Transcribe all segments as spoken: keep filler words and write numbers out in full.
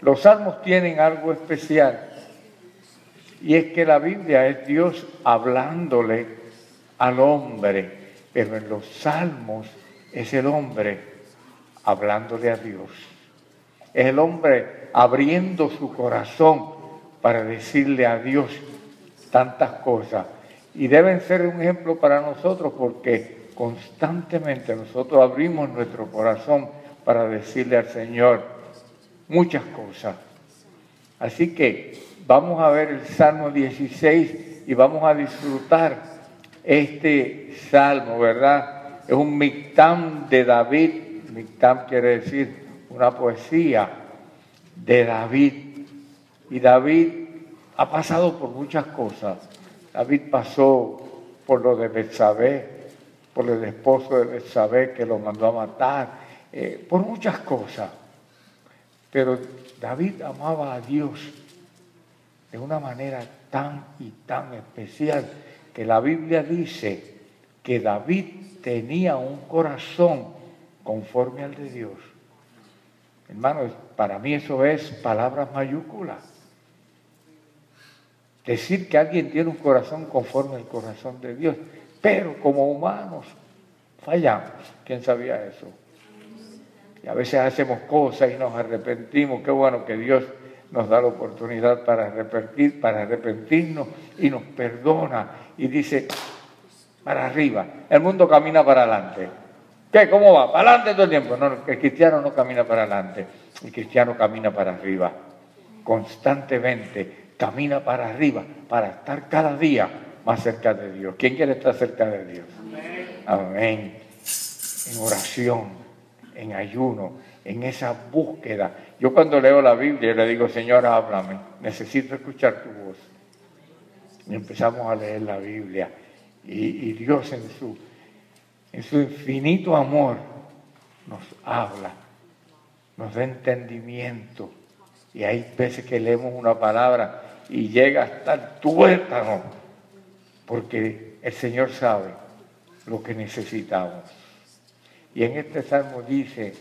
Los salmos tienen algo especial, y es que la Biblia es Dios hablándole al hombre, pero en los salmos es el hombre hablándole a Dios. Es el hombre abriendo su corazón para decirle a Dios tantas cosas. Y deben ser un ejemplo para nosotros porque constantemente nosotros abrimos nuestro corazón para decirle al Señor muchas cosas. Así que vamos a ver el Salmo dieciséis y vamos a disfrutar este salmo, ¿verdad? Es un mictam de David. Mictam quiere decir una poesía de David. Y David ha pasado por muchas cosas. David pasó por lo de Betsabé, por el esposo de Betsabé que lo mandó a matar, eh, por muchas cosas. Pero David amaba a Dios de una manera tan y tan especial que la Biblia dice que David tenía un corazón conforme al de Dios. Hermanos, para mí eso es palabras mayúsculas. Decir que alguien tiene un corazón conforme al corazón de Dios, pero como humanos fallamos. ¿Quién sabía eso? Y a veces hacemos cosas y nos arrepentimos. Qué bueno que Dios nos da la oportunidad para arrepentir, para arrepentirnos y nos perdona. Y dice, para arriba. El mundo camina para adelante. ¿Qué? ¿Cómo va? ¿Para adelante todo el tiempo? No, el cristiano no camina para adelante. El cristiano camina para arriba. Constantemente camina para arriba para estar cada día más cerca de Dios. ¿Quién quiere estar cerca de Dios? Amén. Amén. En oración, en ayuno, en esa búsqueda. Yo cuando leo la Biblia le digo, Señor, háblame, necesito escuchar tu voz. Y empezamos a leer la Biblia. Y, y Dios en su, en su infinito amor nos habla, nos da entendimiento. Y hay veces que leemos una palabra y llega hasta el tuétano, porque el Señor sabe lo que necesitamos. Y en este salmo dice,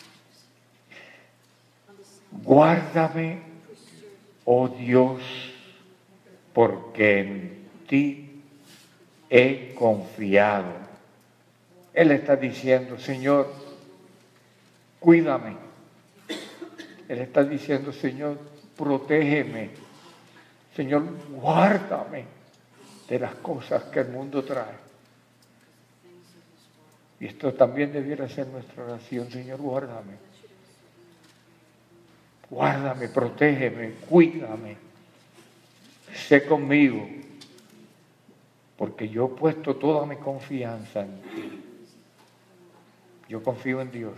guárdame, oh Dios, porque en ti he confiado. Él está diciendo, Señor, cuídame. Él está diciendo, Señor, protégeme. Señor, guárdame de las cosas que el mundo trae. Y esto también debiera ser nuestra oración. Señor, guárdame. Guárdame, protégeme, cuídame. Sé conmigo, porque yo he puesto toda mi confianza en ti. Yo confío en Dios.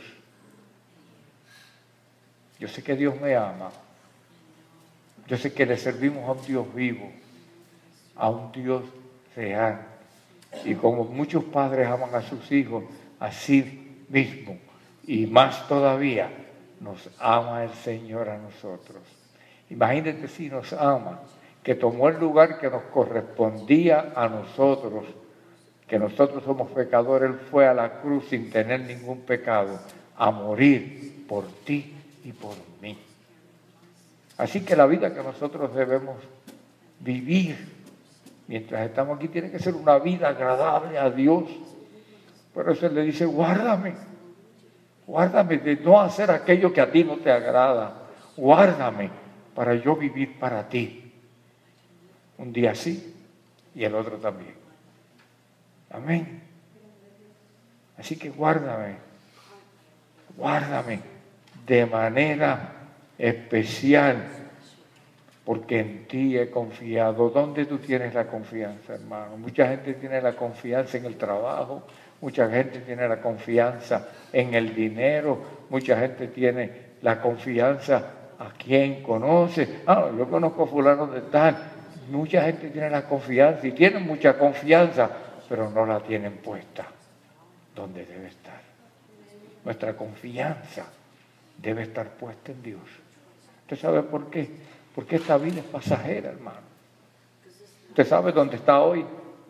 Yo sé que Dios me ama. Yo sé que le servimos a un Dios vivo, a un Dios real. Y como muchos padres aman a sus hijos, así mismo, y más todavía, nos ama el Señor a nosotros. Imagínate si nos ama, que tomó el lugar que nos correspondía a nosotros, que nosotros somos pecadores. Él fue a la cruz sin tener ningún pecado, a morir por ti y por mí. Así que la vida que nosotros debemos vivir mientras estamos aquí tiene que ser una vida agradable a Dios. Por eso Él le dice, guárdame, guárdame de no hacer aquello que a ti no te agrada. Guárdame para yo vivir para ti. Un día sí y el otro también. Amén. Así que guárdame, guárdame de manera especial, porque en ti he confiado. ¿Dónde tú tienes la confianza, hermano? Mucha gente tiene la confianza en el trabajo, mucha gente tiene la confianza en el dinero, mucha gente tiene la confianza a quien conoce. Ah, yo conozco a fulano de tal. Mucha gente tiene la confianza y tiene mucha confianza, pero no la tienen puesta donde debe estar. Nuestra confianza debe estar puesta en Dios. ¿Usted sabe por qué? Porque esta vida es pasajera, hermano. Usted sabe dónde está hoy,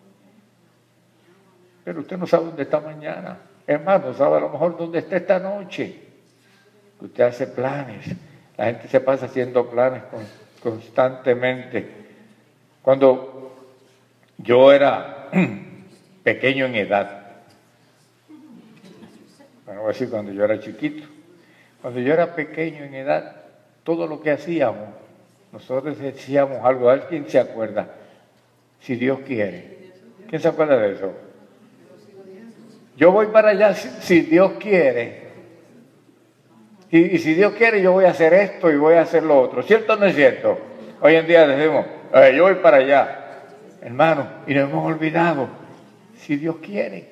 pero usted no sabe dónde está mañana. Hermano, sabe a lo mejor dónde está esta noche. Usted hace planes, La gente se pasa haciendo planes con, constantemente. Cuando yo era pequeño en edad, bueno, voy a decir cuando yo era chiquito, cuando yo era pequeño en edad, todo lo que hacíamos, nosotros decíamos algo. ¿Alguien se acuerda? Si Dios quiere. ¿Quién se acuerda de eso? Yo voy para allá si, si Dios quiere. Y, y si Dios quiere, yo voy a hacer esto y voy a hacer lo otro. ¿Cierto o no es cierto? Hoy en día decimos, eh, yo voy para allá, hermano, y nos hemos olvidado. Si Dios quiere.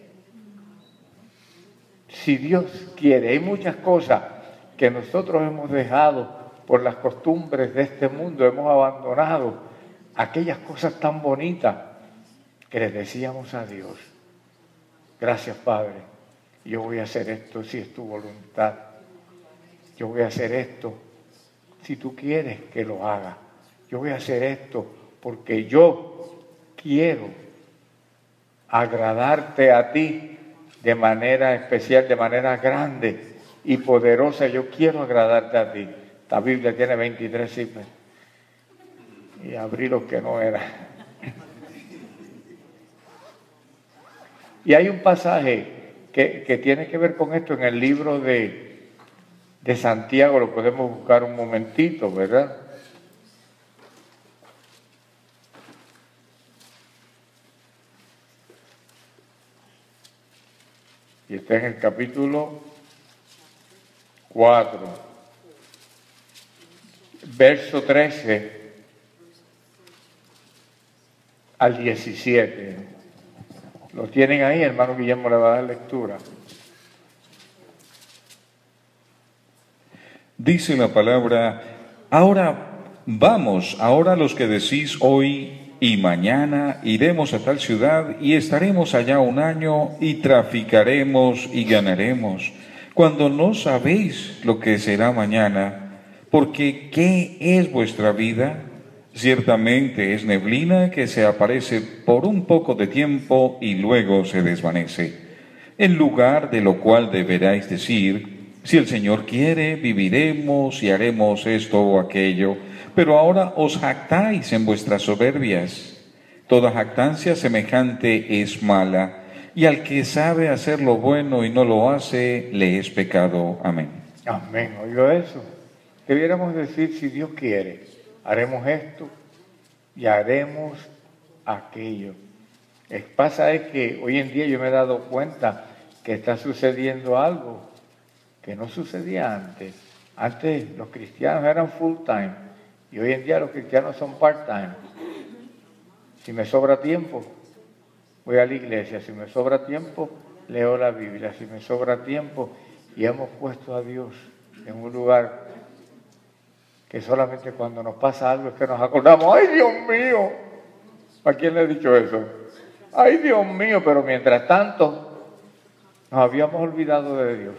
Si Dios quiere. Hay muchas cosas que nosotros hemos dejado por las costumbres de este mundo, hemos abandonado aquellas cosas tan bonitas que le decíamos a Dios. Gracias, Padre, yo voy a hacer esto si es tu voluntad. Yo voy a hacer esto si tú quieres que lo haga. Yo voy a hacer esto porque yo quiero agradarte a ti de manera especial, de manera grande y poderosa. Yo quiero agradarte a ti. La Biblia tiene veintitrés cifras y abrí lo que no era. Y hay un pasaje que, que tiene que ver con esto en el libro de, de Santiago, lo podemos buscar un momentito, ¿verdad? Y está en el capítulo cuatro, verso trece al diecisiete. Lo tienen ahí, hermano Guillermo le va a dar lectura. Dice la palabra: ahora vamos, ahora los que decís hoy y mañana iremos a tal ciudad y estaremos allá un año y traficaremos y ganaremos, cuando no sabéis lo que será mañana, porque ¿qué es vuestra vida? Ciertamente es neblina que se aparece por un poco de tiempo y luego se desvanece. En lugar de lo cual deberáis decir: si el Señor quiere, viviremos y haremos esto o aquello. Pero ahora os jactáis en vuestras soberbias. Toda jactancia semejante es mala, y al que sabe hacer lo bueno y no lo hace, le es pecado. Amén. Amén. ¿Oyó eso? Debiéramos decir, si Dios quiere, haremos esto y haremos aquello. Lo que pasa es que hoy en día yo me he dado cuenta que está sucediendo algo que no sucedía antes. Antes los cristianos eran full time y hoy en día los cristianos son part time. Si me sobra tiempo, voy a la iglesia. Si me sobra tiempo, leo la Biblia. Si me sobra tiempo, y hemos puesto a Dios en un lugar que solamente cuando nos pasa algo es que nos acordamos. ¡Ay, Dios mío! ¿A quién le he dicho eso? ¡Ay, Dios mío! Pero mientras tanto, nos habíamos olvidado de Dios.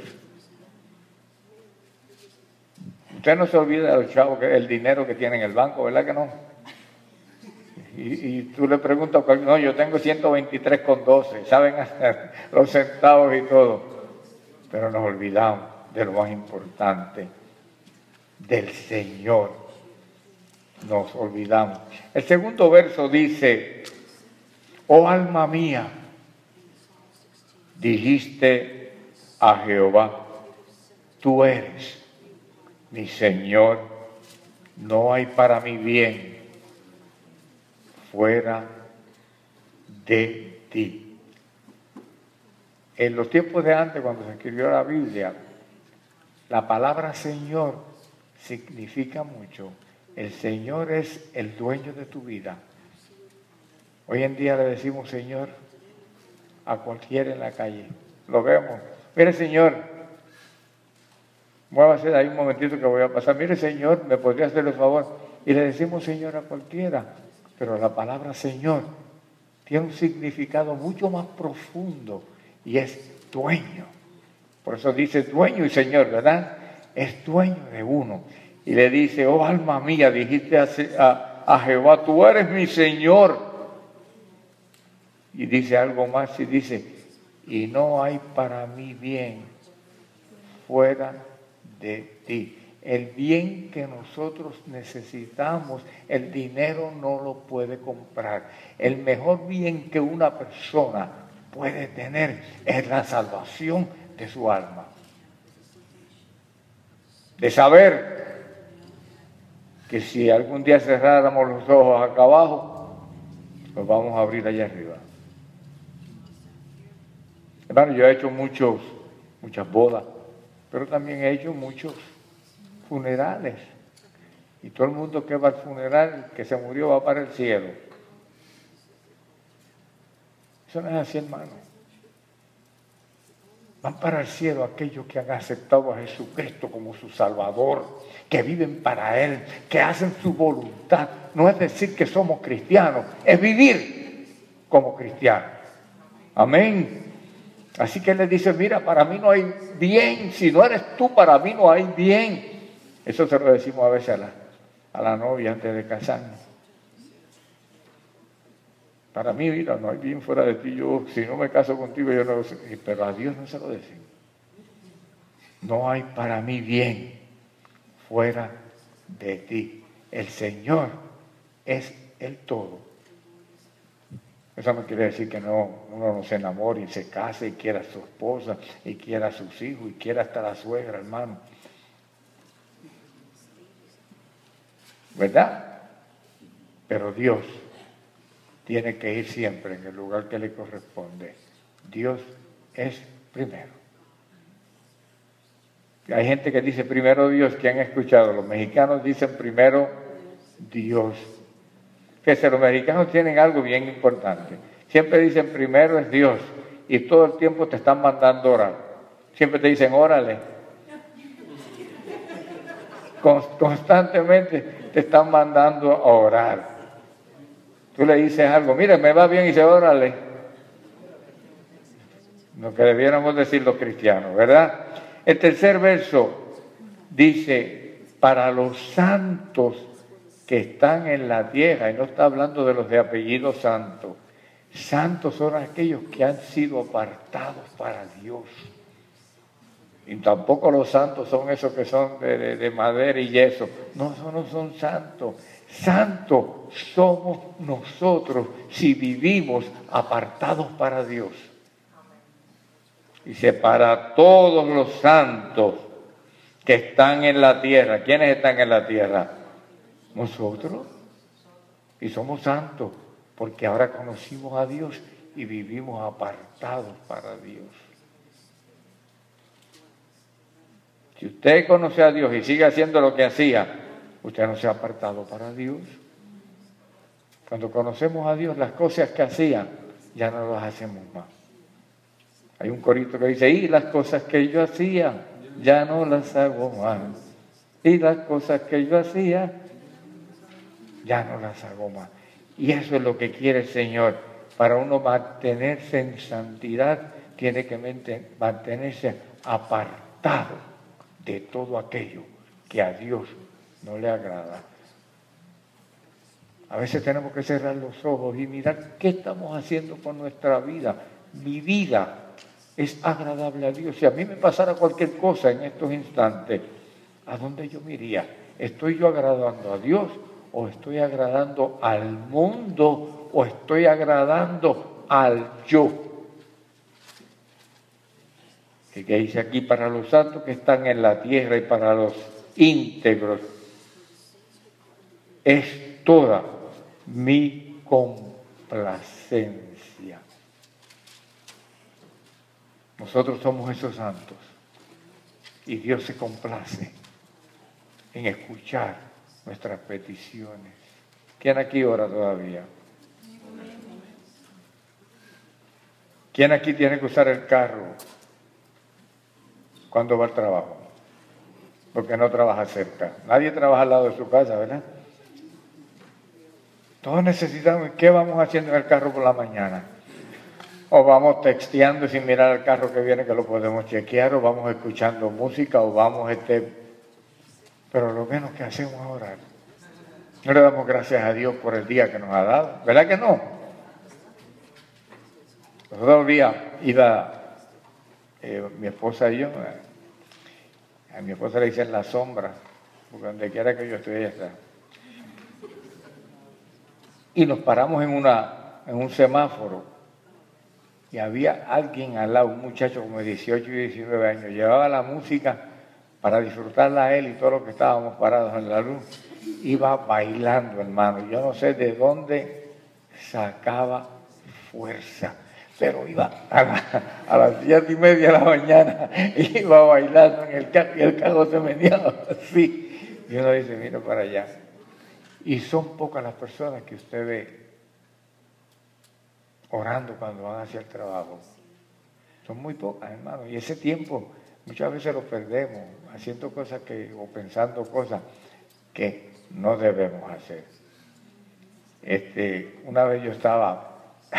Usted no se olvida de los chavos, el dinero que tiene en el banco, ¿verdad que no? Y, y tú le preguntas, no, yo tengo ciento veintitrés con doce, saben hacer los centavos y todo. Pero nos olvidamos de lo más importante, del Señor. Nos olvidamos. El segundo verso dice: oh alma mía, dijiste a Jehová, tú eres mi Señor, no hay para mí bien fuera de ti. En los tiempos de antes, cuando se escribió la Biblia, la palabra Señor significa mucho. El Señor es el dueño de tu vida. Hoy en día le decimos Señor a cualquiera en la calle. Lo vemos. Mire, Señor, muévase de ahí un momentito que voy a pasar. Mire, Señor, ¿me podría hacer el favor? Y le decimos Señor a cualquiera. Pero la palabra Señor tiene un significado mucho más profundo y es dueño. Por eso dice dueño y Señor, ¿verdad? Es dueño de uno. Y le dice, oh alma mía, dijiste a, a, a Jehová, tú eres mi Señor. Y dice algo más y dice, y no hay para mí bien fuera de ti. El bien que nosotros necesitamos, el dinero no lo puede comprar. El mejor bien que una persona puede tener es la salvación de su alma. De saber que si algún día cerráramos los ojos acá abajo, los vamos a abrir allá arriba. Hermano, yo he hecho muchos, muchas bodas, pero también he hecho muchos funerales. Y todo el mundo que va al funeral, que se murió, va para el cielo. Eso no es así, hermano. Van para el cielo aquellos que han aceptado a Jesucristo como su Salvador, que viven para Él, que hacen su voluntad. No es decir que somos cristianos, es vivir como cristianos. Amén. Así que Él les dice, mira, para mí no hay bien, si no eres tú, para mí no hay bien. Eso se lo decimos a veces a la, a la novia antes de casarnos. Para mí, mira, no hay bien fuera de ti. Yo, si no me caso contigo, yo no lo sé. Pero a Dios no se lo decimos. No hay para mí bien fuera de ti. El Señor es el todo. Eso no quiere decir que no, uno no se enamore y se case y quiera a su esposa y quiera a sus hijos y quiera hasta la suegra, hermano. ¿Verdad? Pero Dios tiene que ir siempre en el lugar que le corresponde. Dios es primero. Hay gente que dice primero Dios, ¿quién ha escuchado? Los mexicanos dicen primero Dios. Fíjense, los mexicanos tienen algo bien importante. Siempre dicen primero es Dios y todo el tiempo te están mandando a orar. Siempre te dicen órale. Constantemente te están mandando a orar. Tú le dices algo, mire, me va bien y dice órale. Lo que debiéramos decir los cristianos, ¿verdad? El tercer verso dice, para los santos que están en la tierra, y no está hablando de los de apellido santo. Santos son aquellos que han sido apartados para Dios. Y tampoco los santos son esos que son de, de, de madera y yeso. No, esos no son santos. Santos somos nosotros si vivimos apartados para Dios. Dice, para todos los santos que están en la tierra. ¿Quiénes están en la tierra? Nosotros. Y somos santos porque ahora conocimos a Dios y vivimos apartados para Dios. Si usted conoce a Dios y sigue haciendo lo que hacía, usted no se ha apartado para Dios. Cuando conocemos a Dios, las cosas que hacía ya no las hacemos más. Hay un corito que dice, y las cosas que yo hacía ya no las hago más. Y las cosas que yo hacía ya no las hago más. Y eso es lo que quiere el Señor. Para uno mantenerse en santidad, tiene que mantenerse apartado de todo aquello que a Dios no le agrada. A veces tenemos que cerrar los ojos y mirar qué estamos haciendo con nuestra vida. Mi vida es agradable a Dios. Si a mí me pasara cualquier cosa en estos instantes, ¿a dónde yo me iría? ¿Estoy yo agradando a Dios o estoy agradando al mundo o estoy agradando al yo? Y que dice aquí, para los santos que están en la tierra y para los íntegros, es toda mi complacencia. Nosotros somos esos santos y Dios se complace en escuchar nuestras peticiones. ¿Quién aquí ora todavía? ¿Quién aquí tiene que usar el carro cuando va al trabajo? Porque no trabaja cerca. Nadie trabaja al lado de su casa, ¿verdad? Todos necesitamos, ¿qué vamos haciendo en el carro por la mañana? O vamos texteando sin mirar el carro que viene, que lo podemos chequear, o vamos escuchando música, o vamos este... Pero lo menos que hacemos es orar. No le damos gracias a Dios por el día que nos ha dado, ¿verdad que no? Los otros días iba eh, mi esposa y yo, eh, a mi esposa le dicen la sombra, porque donde quiera que yo esté, ella está. Y nos paramos en, una, en un semáforo y había alguien al lado, un muchacho como de dieciocho y diecinueve años, llevaba la música para disfrutarla a él y todos los que estábamos parados en la luz. Iba bailando, hermano. Yo no sé de dónde sacaba fuerza, pero iba a, la, a las siete y media de la mañana, iba bailando en el carro y el carro se meneaba así. Y uno dice, mira para allá. Y son pocas las personas que usted ve orando cuando van hacia el trabajo. Son muy pocas, hermano. Y ese tiempo muchas veces lo perdemos haciendo cosas que, o pensando cosas que no debemos hacer. Este, una vez yo estaba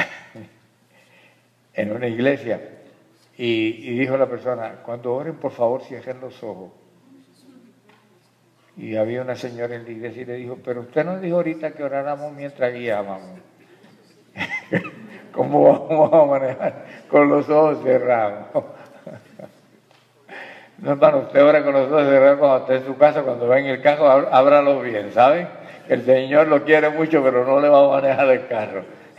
en una iglesia y, y dijo la persona, cuando oren por favor cierren los ojos. Y había una señora en la iglesia y le dijo, pero usted nos dijo ahorita que oráramos mientras guiábamos. ¿Cómo vamos a manejar con los ojos cerrados? No, hermano, usted ora con los ojos cerrados cuando esté en su casa, cuando va en el carro, ábralo bien, ¿sabe? El Señor lo quiere mucho, pero no le va a manejar el carro.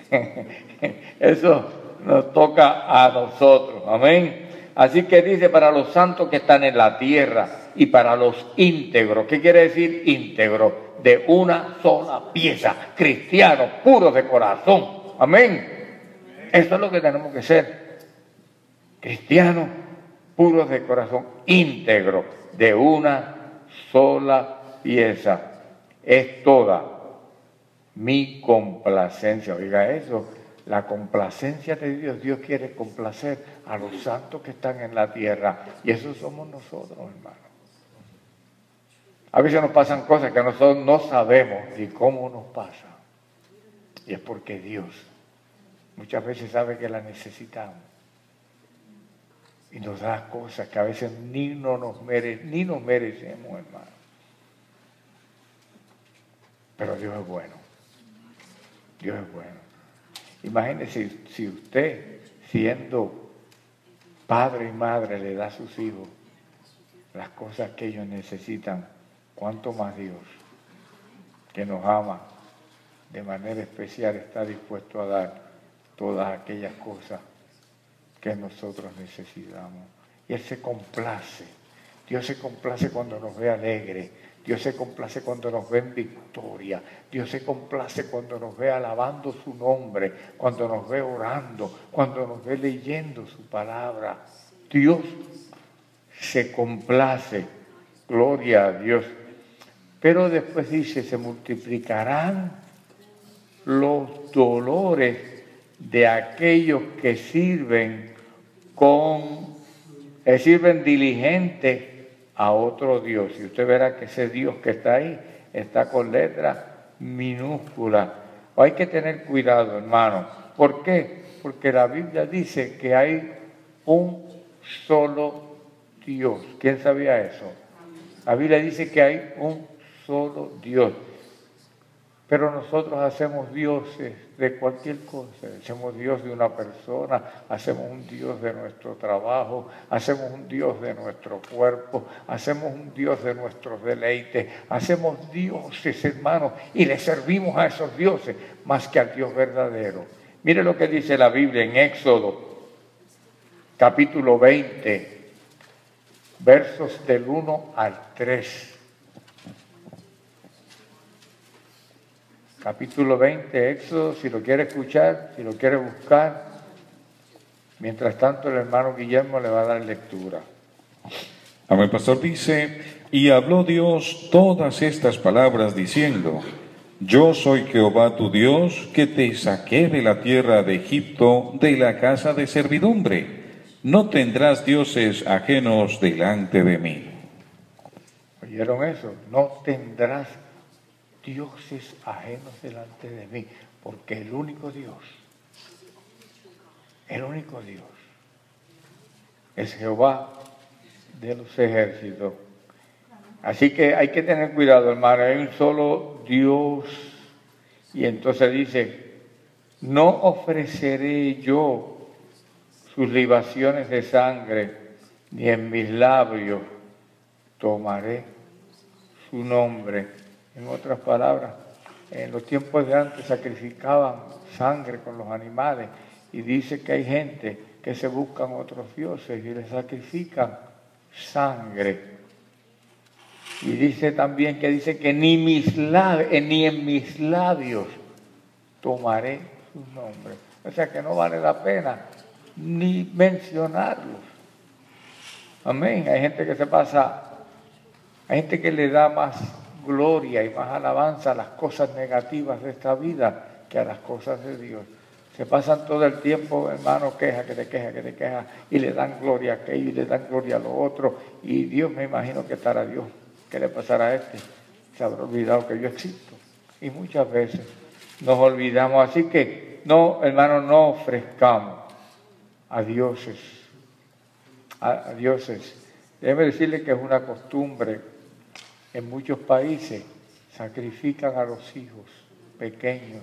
Eso nos toca a nosotros, amén. Así que dice, para los santos que están en la tierra y para los íntegros. ¿Qué quiere decir íntegro? De una sola pieza, cristianos, puros de corazón, amén. Eso es lo que tenemos que ser, cristianos puros de corazón, íntegro, de una sola pieza. Es toda mi complacencia. Oiga eso, la complacencia de Dios. Dios quiere complacer a los santos que están en la tierra. Y eso somos nosotros, hermano. A veces nos pasan cosas que nosotros no sabemos ni cómo nos pasa. Y es porque Dios muchas veces sabe que la necesitamos. Y nos da cosas que a veces ni, no nos, mere, ni nos merecemos, hermano. Pero Dios es bueno. Dios es bueno. Imagínese si usted, siendo padre y madre, le da a sus hijos las cosas que ellos necesitan, cuánto más Dios, que nos ama de manera especial, está dispuesto a dar todas aquellas cosas que nosotros necesitamos. Y Él se complace. Dios se complace cuando nos ve alegre. Dios se complace cuando nos ve en victoria. Dios se complace cuando nos ve alabando su nombre, cuando nos ve orando, cuando nos ve leyendo su palabra. Dios se complace. Gloria a Dios. Pero después dice, se multiplicarán los dolores de aquellos que sirven con, que sirven diligente a otro Dios. Y usted verá que ese Dios que está ahí está con letras minúsculas. Hay que tener cuidado, hermano. ¿Por qué? Porque la Biblia dice que hay un solo Dios. ¿Quién sabía eso? La Biblia dice que hay un solo Dios. Pero nosotros hacemos dioses de cualquier cosa. Hacemos Dios de una persona, hacemos un Dios de nuestro trabajo, hacemos un Dios de nuestro cuerpo, hacemos un Dios de nuestros deleites, hacemos dioses, hermanos, y le servimos a esos dioses más que al Dios verdadero. Mire lo que dice la Biblia en Éxodo, capítulo veinte, versos del uno al tres. Capítulo veinte, Éxodo, si lo quiere escuchar, si lo quiere buscar. Mientras tanto, el hermano Guillermo le va a dar lectura. Amén, pastor. Dice, y habló Dios todas estas palabras diciendo, yo soy Jehová tu Dios, que te saqué de la tierra de Egipto, de la casa de servidumbre. No tendrás dioses ajenos delante de mí. ¿Oyeron eso? No tendrás dioses ajenos delante de mí, porque el único Dios, el único Dios, es Jehová de los ejércitos. Así que hay que tener cuidado, hermano, hay un solo Dios. Y entonces dice, no ofreceré yo sus libaciones de sangre, ni en mis labios tomaré su nombre. En otras palabras, en los tiempos de antes sacrificaban sangre con los animales y dice que hay gente que se buscan otros dioses y les sacrifican sangre. Y dice también que dice que ni, mis labios, ni en mis labios tomaré sus nombres. O sea que no vale la pena ni mencionarlos. Amén. Hay gente que se pasa, hay gente que le da más gloria y más alabanza a las cosas negativas de esta vida que a las cosas de Dios. Se pasan todo el tiempo, hermano, queja, que te queja, que te queja, y le dan gloria a aquello y le dan gloria a lo otro. Y Dios, me imagino que estará Dios. ¿Qué le pasará a este? Se habrá olvidado que yo existo. Y muchas veces nos olvidamos. Así que, no, hermano, no ofrezcamos a dioses, a, a dioses. Déjeme decirle que es una costumbre. En muchos países sacrifican a los hijos pequeños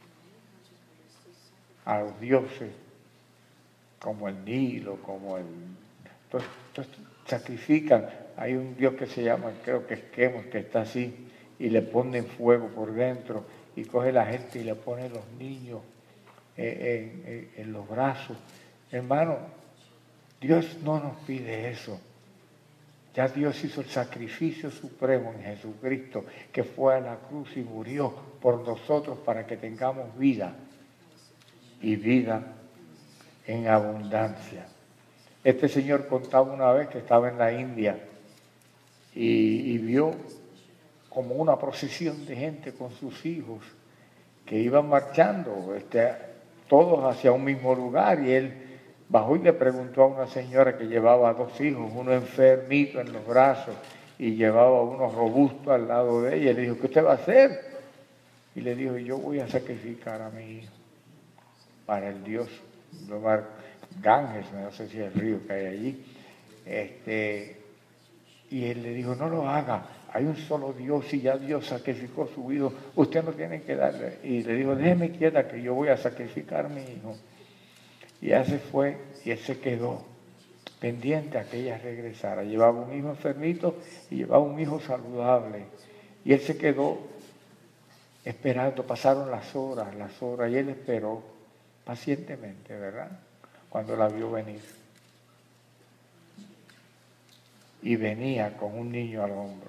a los dioses, como el Nilo, como el... Entonces, entonces, sacrifican. Hay un dios que se llama, creo que es Quemos, que está así, y le ponen fuego por dentro, y coge la gente y le pone los niños eh, en, en, en los brazos. Hermano, Dios no nos pide eso. Ya Dios hizo el sacrificio supremo en Jesucristo, que fue a la cruz y murió por nosotros para que tengamos vida, y vida en abundancia. Este señor contaba una vez que estaba en la India y, y vio como una procesión de gente con sus hijos que iban marchando, este, todos hacia un mismo lugar, y él bajó y le preguntó a una señora que llevaba dos hijos, uno enfermito en los brazos y llevaba uno robusto al lado de ella, y le dijo, ¿qué usted va a hacer? Y le dijo, yo voy a sacrificar a mi hijo para el Dios, Ganges, no sé si es el río que hay allí. Este, y él le dijo, no lo haga, hay un solo Dios y ya Dios sacrificó su hijo, usted no tiene que darle. Y le dijo, déjeme quieta que yo voy a sacrificar a mi hijo. Y ya se fue y él se quedó pendiente a que ella regresara. Llevaba un hijo enfermito y llevaba un hijo saludable. Y él se quedó esperando, pasaron las horas, las horas, y él esperó pacientemente, ¿verdad? Cuando la vio venir. Y venía con un niño al hombro.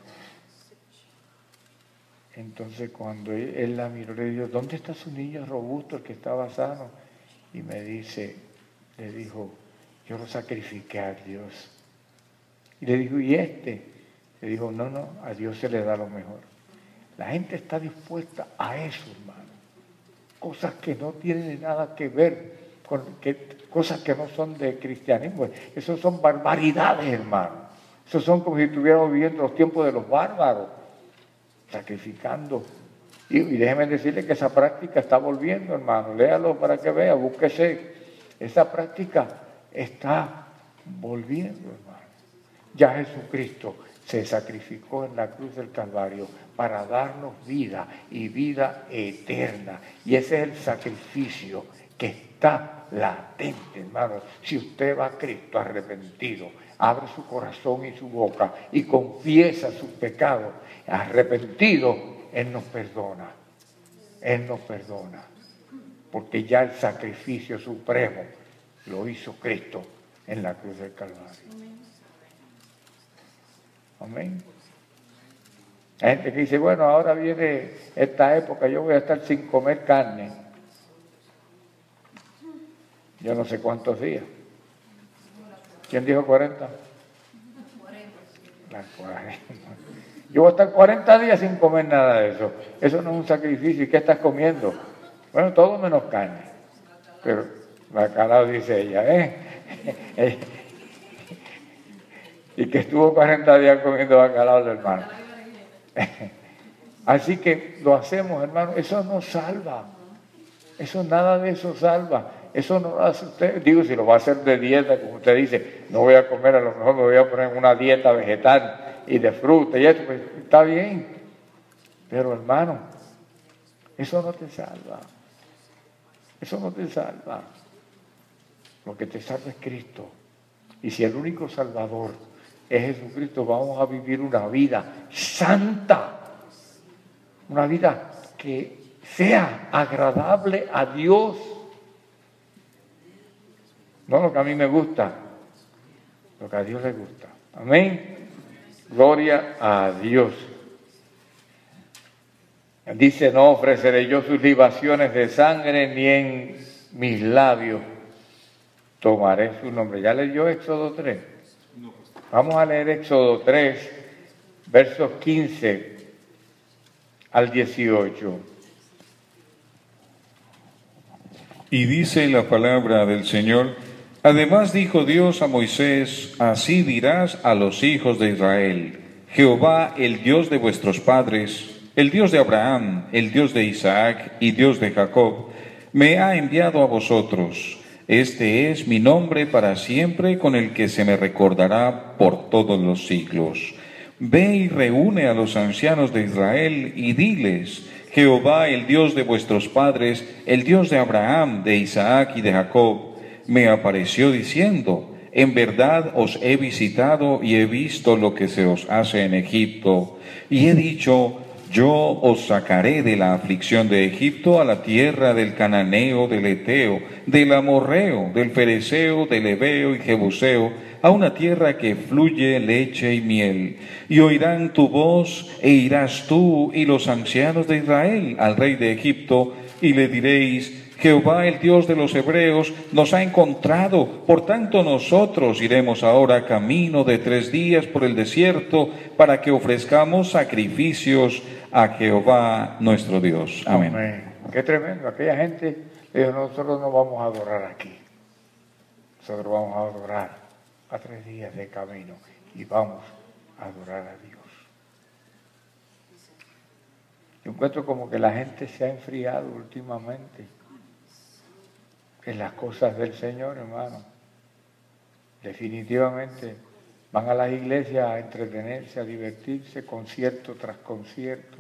Entonces cuando él, él la miró, le dijo, ¿dónde está su niño robusto, el que estaba sano? Y me dice, le dijo, yo lo sacrifiqué a Dios. Y le dijo, ¿y este? Le dijo, no, no, a Dios se le da lo mejor. La gente está dispuesta a eso, hermano. Cosas que no tienen nada que ver con que, cosas que no son de cristianismo. Eso son barbaridades, hermano. Eso son como si estuviéramos viviendo los tiempos de los bárbaros, sacrificando. Y, y déjeme decirle que esa práctica está volviendo, hermano. Léalo para que vea, búsquese. Esa práctica está volviendo, hermano. Ya Jesucristo se sacrificó en la cruz del Calvario para darnos vida y vida eterna. Y ese es el sacrificio que está latente, hermano. Si usted va a Cristo arrepentido, abre su corazón y su boca y confiesa sus pecados, arrepentido, Él nos perdona. Él nos perdona. Porque ya el sacrificio supremo lo hizo Cristo en la cruz del Calvario. Amén. Hay gente que dice, bueno, ahora viene esta época, yo voy a estar sin comer carne. Yo no sé cuántos días. ¿Quién dijo cuarenta? Las cuarenta. Yo voy a estar cuarenta días sin comer nada de eso. Eso no es un sacrificio. ¿Y qué estás comiendo? Bueno, todo menos carne. Pero bacalao, dice ella, ¿eh? Y que estuvo cuarenta días comiendo bacalao, hermano. Así que lo hacemos, hermano. Eso no salva. Eso, nada de eso salva. Eso no lo hace usted. Digo, si lo va a hacer de dieta, como usted dice, no voy a comer, a lo mejor me voy a poner una dieta vegetal y de fruta y esto, pues está bien. Pero, hermano, eso no te salva. Eso no te salva. Lo que te salva es Cristo. Y si el único Salvador es Jesucristo, vamos a vivir una vida santa, una vida que sea agradable a Dios. No lo que a mí me gusta, lo que a Dios le gusta. Amén. Gloria a Dios. Dice, no ofreceré yo sus libaciones de sangre, ni en mis labios tomaré su nombre. ¿Ya leyó Éxodo tres? Vamos a leer Éxodo tres, versos quince al dieciocho. Y dice la palabra del Señor: además dijo Dios a Moisés, así dirás a los hijos de Israel: Jehová, el Dios de vuestros padres, el Dios de Abraham, el Dios de Isaac y Dios de Jacob, me ha enviado a vosotros. Este es mi nombre para siempre, con el que se me recordará por todos los siglos. Ve y reúne a los ancianos de Israel y diles: Jehová, el Dios de vuestros padres, el Dios de Abraham, de Isaac y de Jacob, me apareció diciendo: en verdad os he visitado y he visto lo que se os hace en Egipto, y he dicho: yo os sacaré de la aflicción de Egipto a la tierra del cananeo, del eteo, del amorreo, del fereceo, del heveo y jebuseo, a una tierra que fluye leche y miel. Y oirán tu voz, e irás tú y los ancianos de Israel al rey de Egipto, y le diréis: Jehová, el Dios de los hebreos, nos ha encontrado, por tanto nosotros iremos ahora camino de tres días por el desierto, para que ofrezcamos sacrificios a Jehová nuestro Dios. Amén. Amén. Qué tremendo. Aquella gente dijo: nosotros no vamos a adorar aquí, nosotros vamos a adorar a tres días de camino y vamos a adorar a Dios. Yo encuentro como que la gente se ha enfriado últimamente en las cosas del Señor, hermano. Definitivamente van a las iglesias a entretenerse, a divertirse, concierto tras concierto.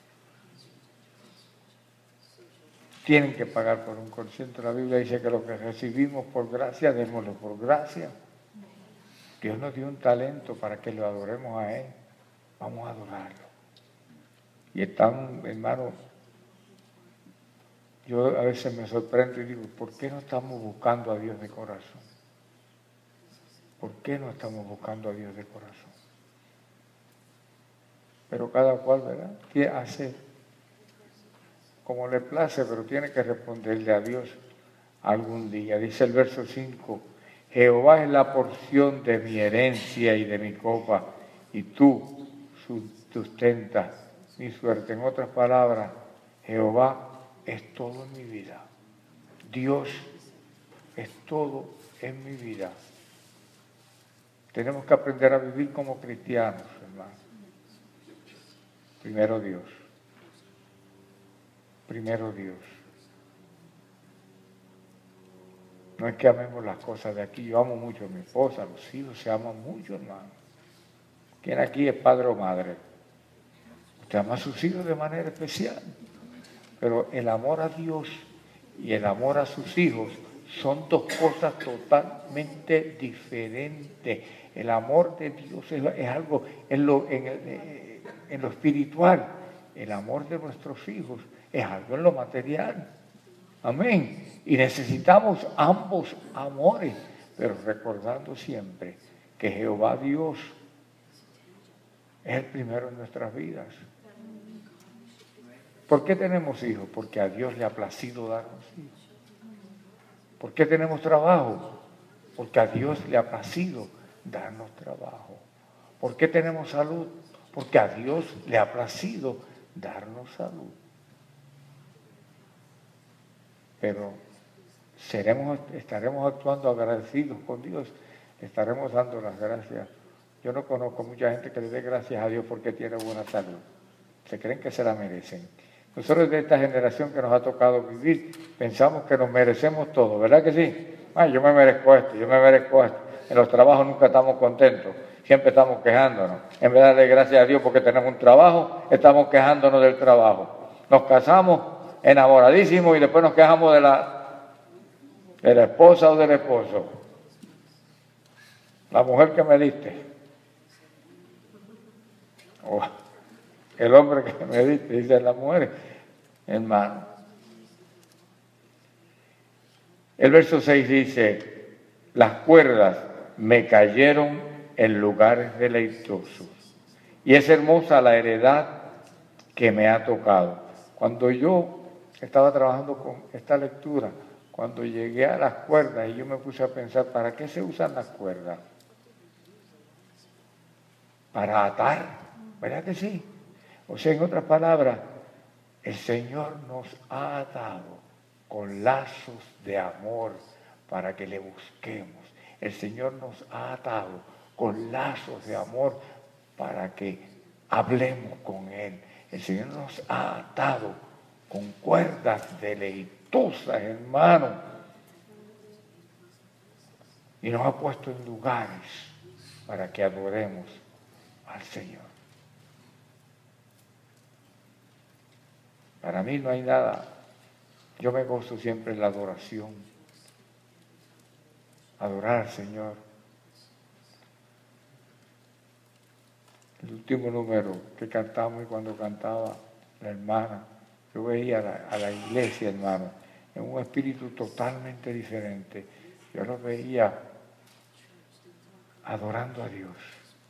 Tienen que pagar por un concierto. La Biblia dice que lo que recibimos por gracia, démoslo por gracia. Dios nos dio un talento para que lo adoremos a Él. Vamos a adorarlo. Y están, hermano, yo a veces me sorprendo y digo: ¿por qué no estamos buscando a Dios de corazón? ¿Por qué no estamos buscando a Dios de corazón? Pero cada cual, ¿verdad?, que hace como le place, pero tiene que responderle a Dios algún día. Dice el verso cinco: Jehová es la porción de mi herencia y de mi copa, y tú sustentas mi suerte. En otras palabras, Jehová es todo en mi vida. Dios es todo en mi vida. Tenemos que aprender a vivir como cristianos, hermano. Primero Dios. Primero Dios. No es que amemos las cosas de aquí. Yo amo mucho a mi esposa, a los hijos se aman mucho, hermano. ¿Quién aquí es padre o madre? Usted ama a sus hijos de manera especial. Pero el amor a Dios y el amor a sus hijos son dos cosas totalmente diferentes. El amor de Dios es, es algo en lo, en, el, en lo espiritual. El amor de nuestros hijos es algo en lo material. Amén. Y necesitamos ambos amores, pero recordando siempre que Jehová Dios es el primero en nuestras vidas. ¿Por qué tenemos hijos? Porque a Dios le ha placido darnos hijos. ¿Por qué tenemos trabajo? Porque a Dios le ha placido darnos trabajo. ¿Por qué tenemos salud? Porque a Dios le ha placido darnos salud. Pero seremos, estaremos actuando agradecidos con Dios, le estaremos dando las gracias. Yo no conozco mucha gente que le dé gracias a Dios porque tiene buena salud. Se creen que se la merecen. Nosotros de esta generación que nos ha tocado vivir, pensamos que nos merecemos todo, ¿verdad que sí? Ay, yo me merezco esto, yo me merezco esto. En los trabajos nunca estamos contentos, siempre estamos quejándonos. En vez de darle gracias a Dios porque tenemos un trabajo, estamos quejándonos del trabajo. Nos casamos enamoradísimos y después nos quejamos de la, de la esposa o del esposo. La mujer que me diste. o el hombre que me diste, dice la mujer, hermano. El verso seis dice, las cuerdas me cayeron en lugares deleitosos, y es hermosa la heredad que me ha tocado. Cuando yo estaba trabajando con esta lectura, cuando llegué a las cuerdas y yo me puse a pensar, ¿para qué se usan las cuerdas? Para atar, ¿verdad que sí? O sea, en otras palabras, el Señor nos ha atado con lazos de amor para que le busquemos. El Señor nos ha atado con lazos de amor para que hablemos con Él. El Señor nos ha atado con cuerdas deleitosas, hermano, y nos ha puesto en lugares para que adoremos al Señor. Para mí no hay nada, yo me gozo siempre en la adoración, adorar al Señor. El último número que cantamos y cuando cantaba la hermana, yo veía a la, a la iglesia, hermano, en un espíritu totalmente diferente. Yo lo veía adorando a Dios.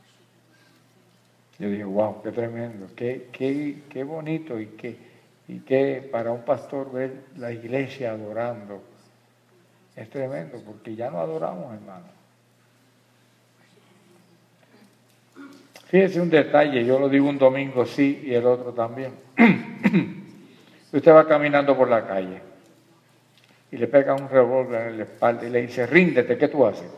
Yo dije, wow, qué tremendo, qué, qué, qué bonito y qué, y qué para un pastor ver la iglesia adorando. Es tremendo porque ya no adoramos, hermano. Fíjese un detalle, yo lo digo un domingo sí y el otro también. Usted va caminando por la calle y le pega un revólver en la espalda y le dice, ríndete, ¿qué tú haces?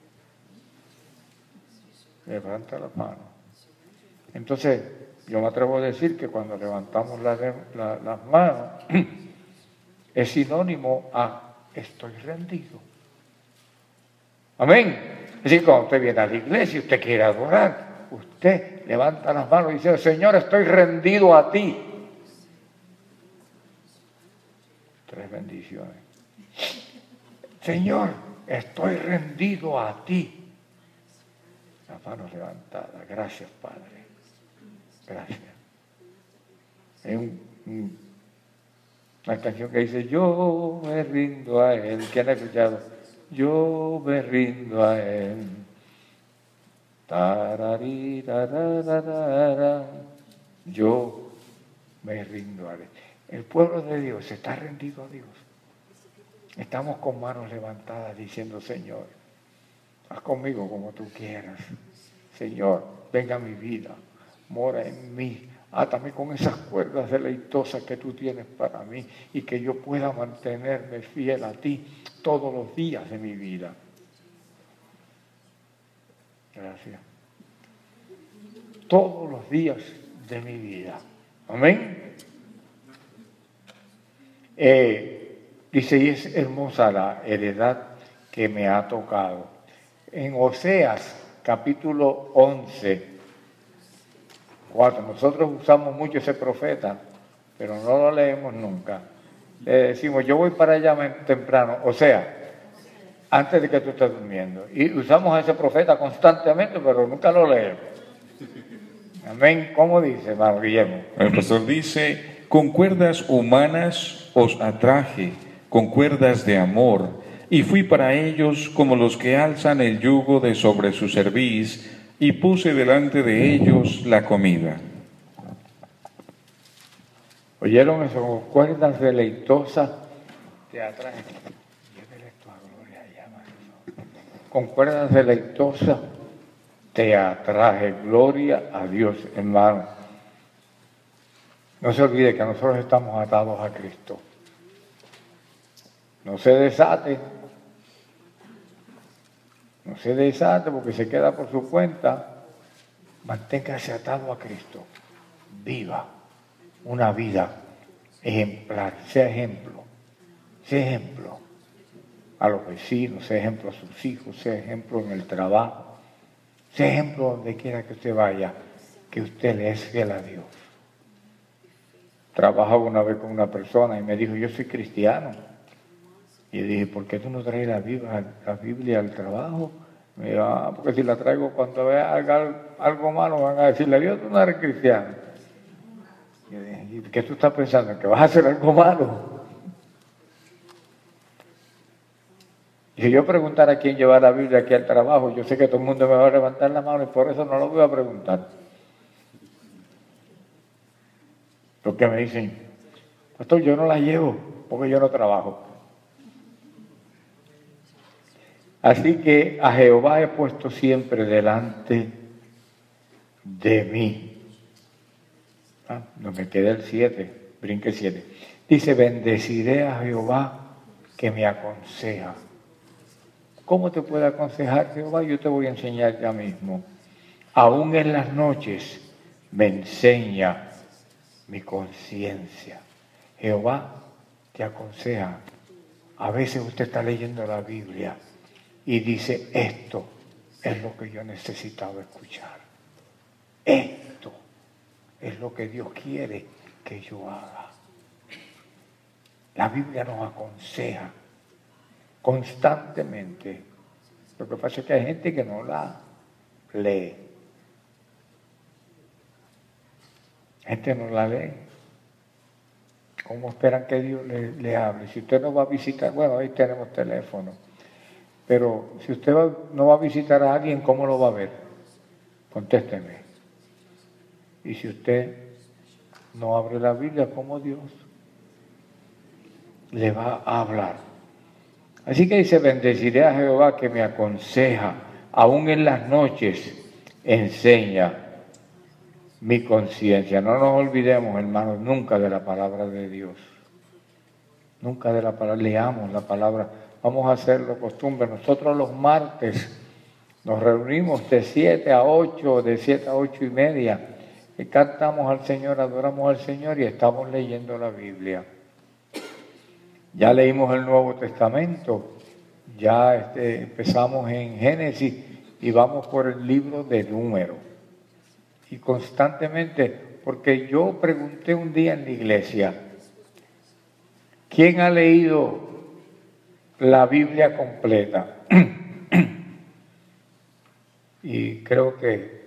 Levanta la mano. Entonces, yo me atrevo a decir que cuando levantamos la, la, las manos es sinónimo a estoy rendido. Amén. Es decir, cuando usted viene a la iglesia y usted quiere adorar, usted levanta las manos y dice, Señor, estoy rendido a ti. Tres bendiciones. Señor, estoy rendido a ti. Las manos levantadas. Gracias, Padre. Gracias. Hay un, un, una canción que dice, yo me rindo a Él. ¿Quién ha escuchado? Yo me rindo a Él. Yo me rindo a Él. El pueblo de Dios está rendido a Dios. Estamos con manos levantadas diciendo, Señor, haz conmigo como tú quieras. Señor, venga a mi vida, mora en mí, átame con esas cuerdas deleitosas que tú tienes para mí y que yo pueda mantenerme fiel a ti todos los días de mi vida. Gracias. Todos los días de mi vida. Amén. Eh, dice, y es hermosa la heredad que me ha tocado. En Oseas, capítulo once, cuatro, nosotros usamos mucho ese profeta, pero no lo leemos nunca. Le decimos, yo voy para allá temprano, o sea, antes de que tú estés durmiendo. Y usamos a ese profeta constantemente, pero nunca lo leemos. Amén. ¿Cómo dice, hermano Guillermo? El pastor dice, con cuerdas humanas os atraje, con cuerdas de amor, y fui para ellos como los que alzan el yugo de sobre su cerviz, y puse delante de ellos la comida. ¿Oyeron eso? Con cuerdas deleitosas te atraen. Llévele esto a Gloria allá, con cuerdas deleitosas te atraje. Gloria a Dios, hermano. No se olvide que nosotros estamos atados a Cristo. No se desate. No se desate porque se queda por su cuenta. Manténgase atado a Cristo. Viva una vida ejemplar. Sea ejemplo. Sea ejemplo a los vecinos. Sea ejemplo a sus hijos. Sea ejemplo en el trabajo. Sea ejemplo donde quiera que usted vaya. Que usted le es fiel a Dios. Trabajaba una vez con una persona y me dijo, yo soy cristiano. Y yo dije, ¿por qué tú no traes la Biblia, la Biblia al trabajo? Me dijo, ah, porque si la traigo cuando vea algo, algo malo van a decirle, Dios, tú no eres cristiano. Y yo dije, ¿y qué tú estás pensando? ¿Que vas a hacer algo malo? Y si yo preguntara a quién lleva la Biblia aquí al trabajo, yo sé que todo el mundo me va a levantar la mano y por eso no lo voy a preguntar. Porque me dicen, pastor, yo no la llevo porque yo no trabajo. Así que a Jehová he puesto siempre delante de mí. Ah, no me queda el siete, brinque el siete. Dice, bendeciré a Jehová que me aconseja. ¿Cómo te puede aconsejar Jehová? Yo te voy a enseñar ya mismo. Aún en las noches me enseña mi conciencia. Jehová te aconseja. A veces usted está leyendo la Biblia y dice, esto es lo que yo necesitaba escuchar. Esto es lo que Dios quiere que yo haga. La Biblia nos aconseja constantemente. Lo que pasa es que hay gente que no la lee. Gente no la lee. ¿Cómo esperan que Dios le, le hable? Si usted no va a visitar, bueno, ahí tenemos teléfono. Pero si usted va, no va a visitar a alguien, ¿cómo lo va a ver? Contésteme. Y si usted no abre la Biblia, ¿cómo Dios le va a hablar? Así que dice, bendeciré a Jehová que me aconseja, aún en las noches enseña mi conciencia. No nos olvidemos, hermanos, nunca de la palabra de Dios. Nunca de la palabra, leamos la palabra. Vamos a hacerlo costumbre. Nosotros los martes nos reunimos de siete a ocho, de siete a ocho y media, y cantamos al Señor, adoramos al Señor y estamos leyendo la Biblia. Ya leímos el Nuevo Testamento, ya este, empezamos en Génesis y vamos por el libro de Números. Y constantemente, porque yo pregunté un día en la iglesia, ¿quién ha leído la Biblia completa? Y creo que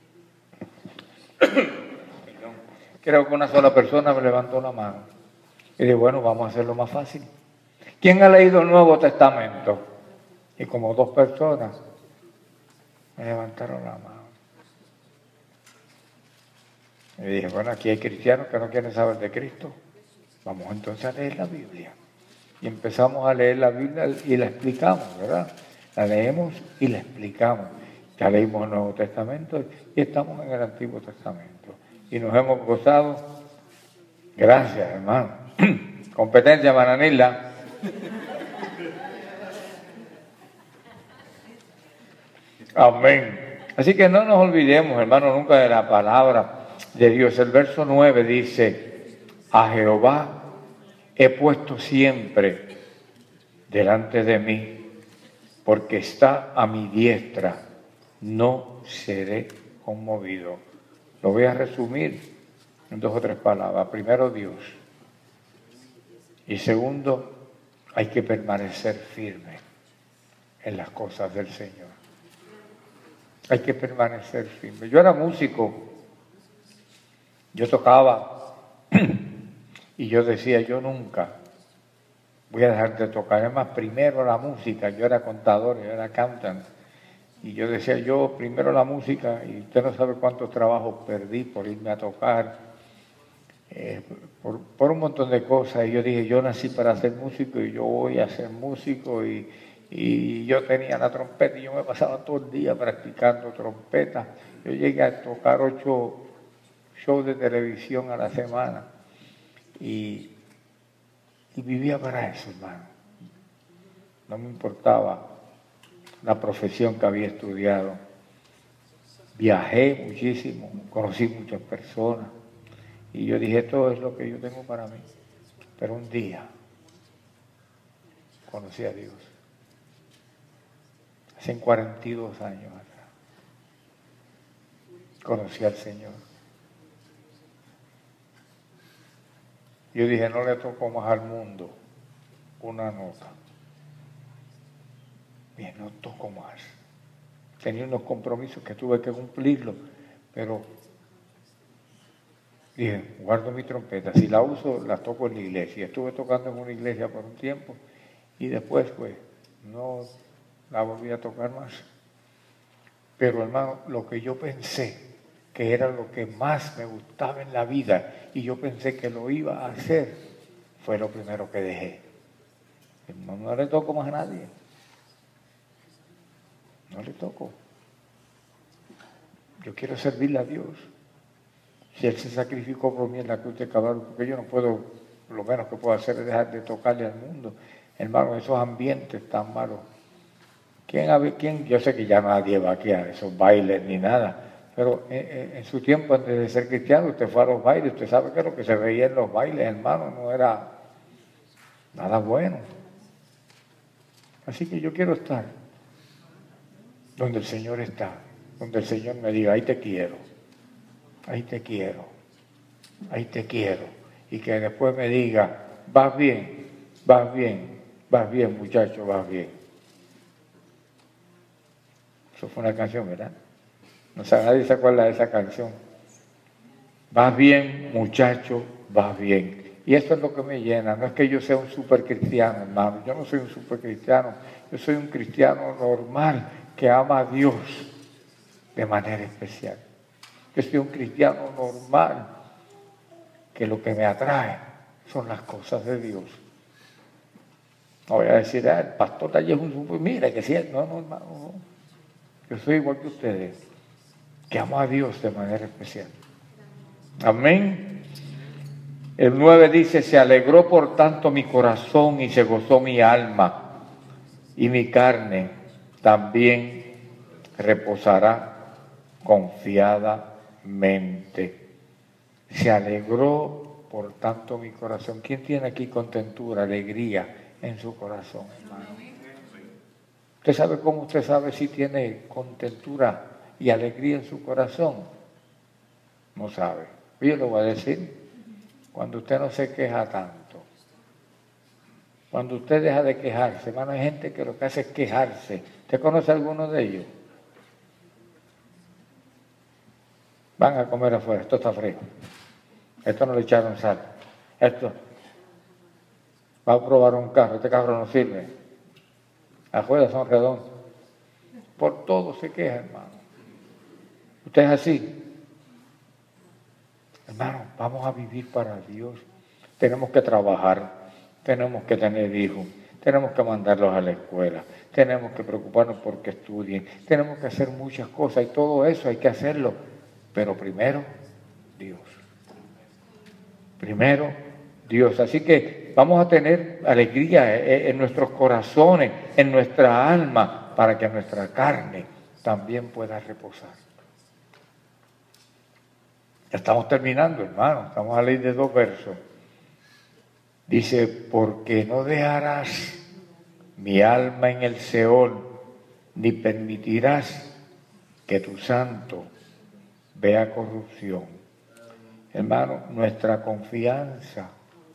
creo que una sola persona me levantó la mano. Y dije, bueno, vamos a hacerlo más fácil. ¿Quién ha leído el Nuevo Testamento? Y como dos personas me levantaron la mano. Y dije, bueno, aquí hay cristianos que no quieren saber de Cristo. Vamos entonces a leer la Biblia. Y empezamos a leer la Biblia y la explicamos, ¿verdad? La leemos y la explicamos. Ya leímos el Nuevo Testamento y estamos en el Antiguo Testamento. Y nos hemos gozado. Gracias, hermano. Competencia, Mananila. Amén. Así que no nos olvidemos, hermano, nunca de la palabra de Dios. El verso nueve dice, a Jehová he puesto siempre delante de mí, porque está a mi diestra, no seré conmovido. Lo voy a resumir en dos o tres palabras. Primero, Dios. Y segundo, hay que permanecer firme en las cosas del Señor. Hay que permanecer firme. Yo era músico, yo tocaba y yo decía, yo nunca voy a dejar de tocar. Además, primero la música, yo era contador, yo era accountant, y yo decía, yo primero la música, y usted no sabe cuántos trabajos perdí por irme a tocar, eh, por, por un montón de cosas, y yo dije, yo nací para ser músico y yo voy a ser músico, y, y yo tenía la trompeta y yo me pasaba todo el día practicando trompeta. Yo llegué a tocar ocho shows de televisión a la semana, y Y vivía para eso, hermano. No me importaba la profesión que había estudiado. Viajé muchísimo, conocí muchas personas. Y yo dije, esto es lo que yo tengo para mí. Pero un día conocí a Dios. Hace cuarenta y dos años atrás. Conocí al Señor. Yo dije, no le toco más al mundo una nota. Dije, no toco más. tenía unos compromisos que tuve que cumplirlos, pero dije, guardo mi trompeta, si la uso, la toco en la iglesia. Estuve tocando en una iglesia por un tiempo y después, pues, no la volví a tocar más. Pero, hermano, lo que yo pensé que era lo que más me gustaba en la vida y yo pensé que lo iba a hacer, fue lo primero que dejé. No, no le toco más a nadie. No le toco. Yo quiero servirle a Dios. Si Él se sacrificó por mí en la cruz de Calvario, porque yo no puedo, lo menos que puedo hacer es dejar de tocarle al mundo. Hermano, esos ambientes tan malos. ¿Quién, quién? Yo sé que ya nadie va aquí a esos bailes ni nada, pero en, en su tiempo, antes de ser cristiano, usted fue a los bailes, usted sabe que lo que se veía en los bailes, hermano, no era nada bueno. Así que yo quiero estar donde el Señor está, donde el Señor me diga, ahí te quiero, ahí te quiero, ahí te quiero. Y que después me diga, vas bien, vas bien, vas bien, muchacho, vas bien. Eso fue una canción, ¿verdad? No sé, nadie se acuerda de esa canción. Vas bien, muchacho, vas bien. Y eso es lo que me llena. No es que yo sea un super cristiano, hermano. Yo no soy un super cristiano. Yo soy un cristiano normal que ama a Dios de manera especial. Yo soy un cristiano normal que lo que me atrae son las cosas de Dios. No voy a decir, ah, el pastor de allí es un super... Mira, que sí, no, no, hermano, no. Yo soy igual que ustedes, que amo a Dios de manera especial. Amén. El nueve dice, se alegró por tanto mi corazón y se gozó mi alma, y mi carne también reposará confiadamente. Se alegró por tanto mi corazón. ¿Quién tiene aquí contentura, alegría en su corazón, hermano? ¿Usted sabe cómo usted sabe si tiene contentura y alegría en su corazón? No sabe. Yo le voy a decir, cuando usted no se queja tanto, cuando usted deja de quejarse, hermano, hay gente que lo que hace es quejarse. ¿Usted conoce a alguno de ellos? Van a comer afuera, esto está fresco, esto no le echaron sal, esto, va a probar un carro, este carro no sirve. Afuera son redondos. Por todo se queja, hermano. Usted es así. Hermano, vamos a vivir para Dios. Tenemos que trabajar, tenemos que tener hijos, tenemos que mandarlos a la escuela, tenemos que preocuparnos porque estudien, tenemos que hacer muchas cosas y todo eso hay que hacerlo. Pero primero, Dios. Primero, Dios. Así que vamos a tener alegría en nuestros corazones, en nuestra alma, para que nuestra carne también pueda reposar. Ya estamos terminando, hermano. Estamos a leer de dos versos. Dice, porque no dejarás mi alma en el Seol, ni permitirás que tu santo vea corrupción. Hermano, nuestra confianza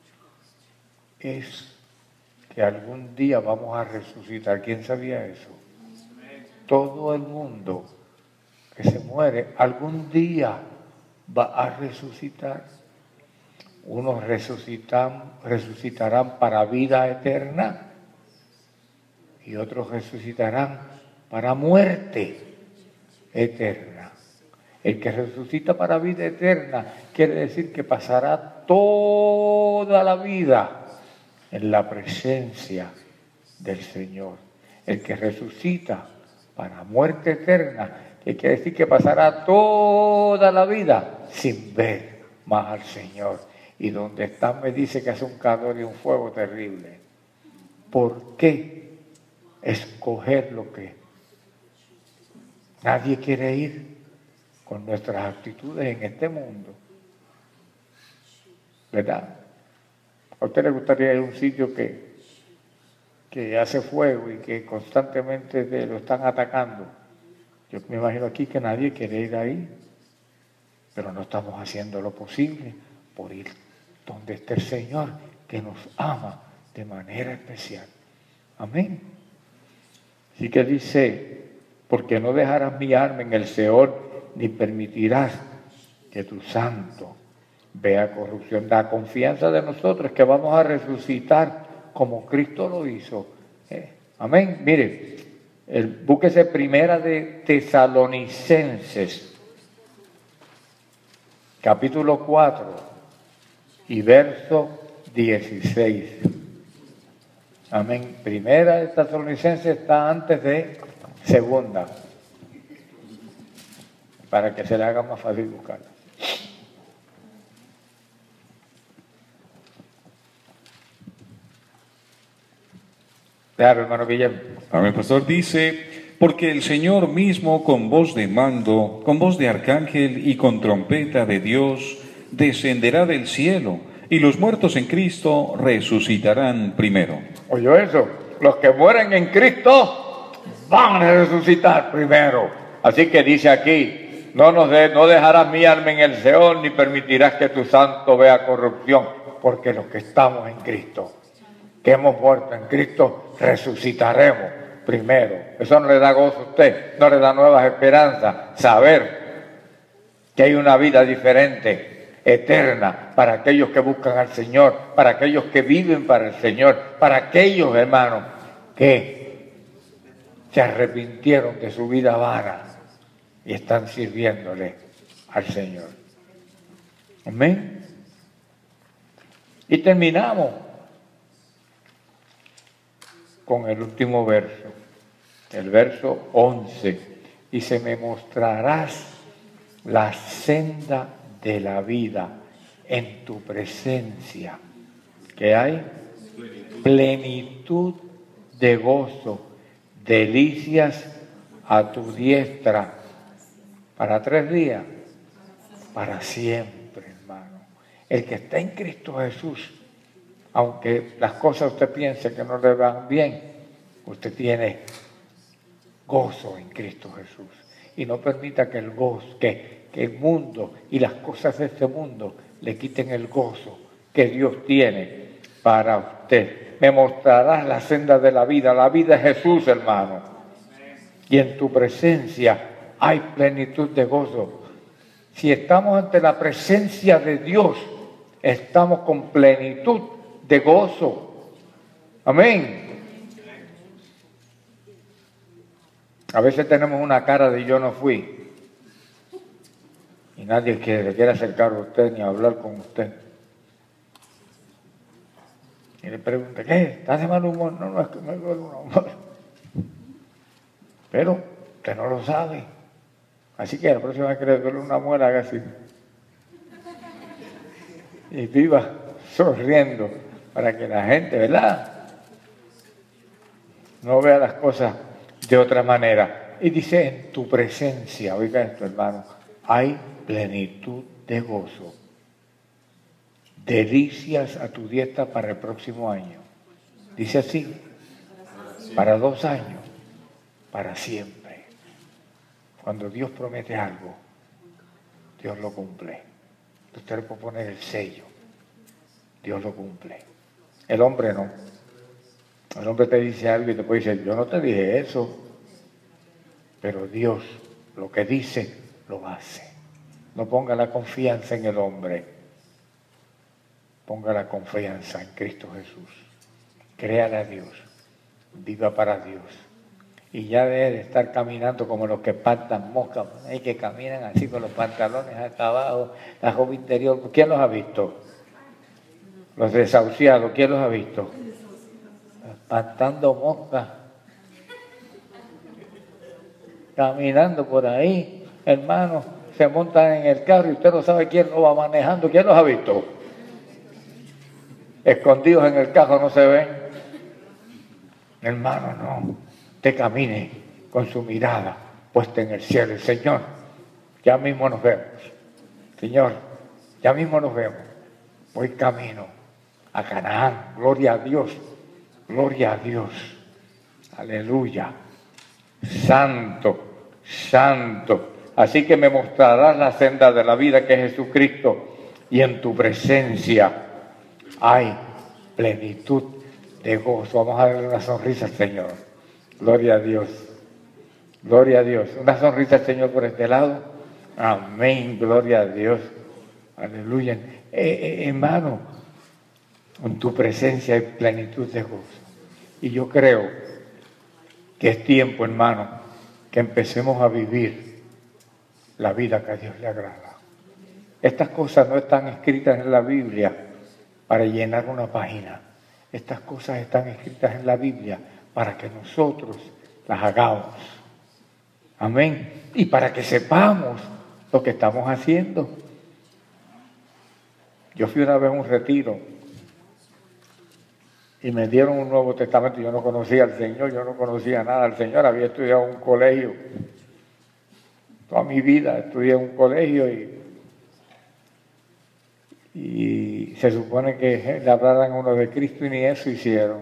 es que algún día vamos a resucitar. ¿Quién sabía eso? Todo el mundo que se muere algún día va a resucitar. Unos resucitan, resucitarán para vida eterna y otros resucitarán para muerte eterna. El que resucita para vida eterna quiere decir que pasará toda la vida en la presencia del Señor. El que resucita para muerte eterna, que quiere decir que pasará toda la vida sin ver más al Señor. Y donde está me dice que hace un calor y un fuego terrible. ¿Por qué escoger lo que nadie quiere ir con nuestras actitudes en este mundo? ¿Verdad? ¿A usted le gustaría ir a un sitio que, que hace fuego y que constantemente lo están atacando? Yo me imagino aquí que nadie quiere ir ahí, pero no estamos haciendo lo posible por ir donde esté el Señor, que nos ama de manera especial. Amén. Así que dice, porque no dejarás mi alma en el Seol, ni permitirás que tu santo vea corrupción. La confianza de nosotros es que vamos a resucitar como Cristo lo hizo. ¿Eh? Amén. Mire, el, búsquese primera de Tesalonicenses, capítulo cuatro y verso dieciséis. Amén. Primera de Tesalonicenses está antes de segunda, para que se le haga más fácil buscarla. Claro, hermano Guillermo. Amén, pastor. Dice, porque el Señor mismo con voz de mando, con voz de arcángel y con trompeta de Dios, descenderá del cielo, y los muertos en Cristo resucitarán primero. ¿Oyó eso? Los que mueren en Cristo van a resucitar primero. Así que dice aquí, no nos de, no dejarás mi alma en el Seol, ni permitirás que tu santo vea corrupción, porque los que estamos en Cristo, que hemos muerto en Cristo, resucitaremos primero. Eso no le da gozo a usted, no le da nuevas esperanzas, saber que hay una vida diferente, eterna, para aquellos que buscan al Señor, para aquellos que viven para el Señor, para aquellos, hermanos, que se arrepintieron de su vida vana y están sirviéndole al Señor. Amén. Y terminamos con el último verso, el verso once. Dice, me mostrarás la senda de la vida en tu presencia, que hay plenitud de gozo, delicias a tu diestra, para tres días, para siempre, hermano. El que está en Cristo Jesús, aunque las cosas usted piense que no le van bien, usted tiene gozo en Cristo Jesús. Y no permita que el gozo, que, que el mundo y las cosas de este mundo le quiten el gozo que Dios tiene para usted. Me mostrarás la senda de la vida. La vida es Jesús, hermano. Y en tu presencia hay plenitud de gozo. Si estamos ante la presencia de Dios, estamos con plenitud de gozo. Amén. A veces tenemos una cara de yo no fui y nadie que le quiere acercar a usted ni hablar con usted. Y le pregunta, ¿qué? ¿Estás de mal humor? No, no es que me doy un humor. Pero usted no lo sabe. Así que la próxima vez que le duele una muela, haga así. Y viva sonriendo para que la gente, ¿verdad?, no vea las cosas de otra manera. Y dice, en tu presencia, oiga esto, hermano, hay plenitud de gozo, delicias a tu diestra para el próximo año. Dice así, para dos años, para siempre. Cuando Dios promete algo, Dios lo cumple. Usted le puede poner el sello, Dios lo cumple. El hombre no. El hombre te dice algo y te puede decir, yo no te dije eso. Pero Dios lo que dice, lo hace. No ponga la confianza en el hombre. Ponga la confianza en Cristo Jesús. Créale a Dios. Viva para Dios. Y ya debe de estar caminando como los que espantan moscas. Hay que caminan así con los pantalones acá abajo, la ropa interior. ¿Quién los ha visto? Los desahuciados, ¿quién los ha visto? Espantando moscas. Caminando por ahí, hermano, se montan en el carro y usted no sabe quién lo va manejando. ¿Quién los ha visto? Escondidos en el carro no se ven. Hermano, no. Usted camine con su mirada puesta en el cielo. El Señor, ya mismo nos vemos. Señor, ya mismo nos vemos. Voy camino a Canaán. Gloria a Dios. Gloria a Dios. Aleluya. Santo, santo. Así que me mostrarás la senda de la vida que es Jesucristo. Y en tu presencia hay plenitud de gozo. Vamos a darle una sonrisa al Señor. Gloria a Dios. Gloria a Dios. Una sonrisa al Señor por este lado. Amén. Gloria a Dios. Aleluya. Eh, eh, hermano, en tu presencia hay plenitud de gozo. Y yo creo que es tiempo, hermano, que empecemos a vivir la vida que a Dios le agrada. Estas cosas no están escritas en la Biblia para llenar una página. Estas cosas están escritas en la Biblia para que nosotros las hagamos. Amén. Y para que sepamos lo que estamos haciendo. Yo fui una vez a un retiro y me dieron un Nuevo Testamento. Yo no conocía al Señor, yo no conocía nada al Señor. Había estudiado en un colegio. Toda mi vida estudié en un colegio y, y se supone que le hablaran uno de Cristo y ni eso hicieron.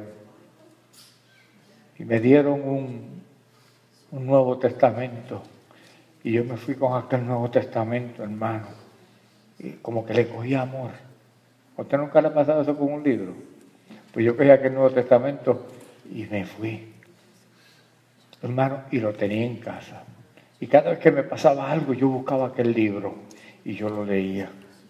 Y me dieron un, un Nuevo Testamento. Y yo me fui con aquel Nuevo Testamento, hermano. Y como que le cogí amor. ¿A usted nunca le ha pasado eso con un libro? Pues yo cogí aquel Nuevo Testamento y me fui, hermano, y lo tenía en casa. Y cada vez que me pasaba algo, yo buscaba aquel libro y yo lo leía.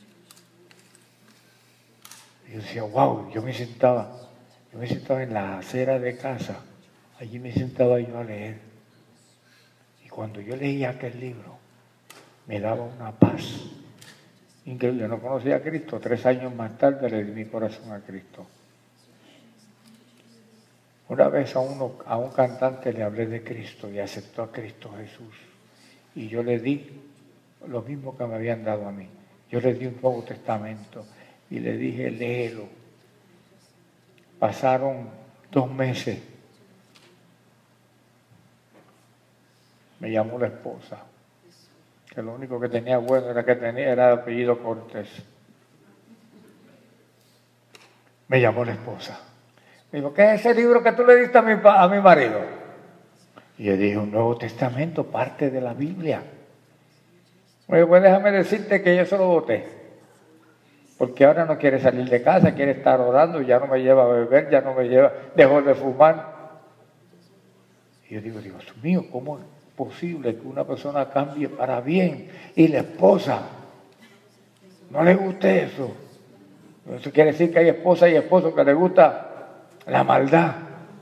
Y yo decía, wow, yo me sentaba, yo me sentaba en la acera de casa, allí me sentaba yo a leer. Y cuando yo leía aquel libro, me daba una paz increíble. Yo no conocía a Cristo, tres años más tarde le di mi corazón a Cristo. Una vez a, uno, a un cantante le hablé de Cristo y aceptó a Cristo Jesús. Y yo le di lo mismo que me habían dado a mí. Yo le di un Nuevo Testamento y le dije, léelo. Pasaron dos meses. Me llamó la esposa, que lo único que tenía bueno era que tenía era el apellido Cortés. Me llamó la esposa. Me dijo, ¿qué es ese libro que tú le diste a mi, a mi marido? Y yo dije, un Nuevo Testamento, parte de la Biblia. Me dijo, pues déjame decirte que yo se lo boté. Porque ahora no quiere salir de casa, quiere estar orando, ya no me lleva a beber, ya no me lleva, dejó de fumar. Y yo digo, Dios mío, ¿cómo es posible que una persona cambie para bien y la esposa no le guste eso? Eso quiere decir que hay esposa y esposo que le gusta la maldad.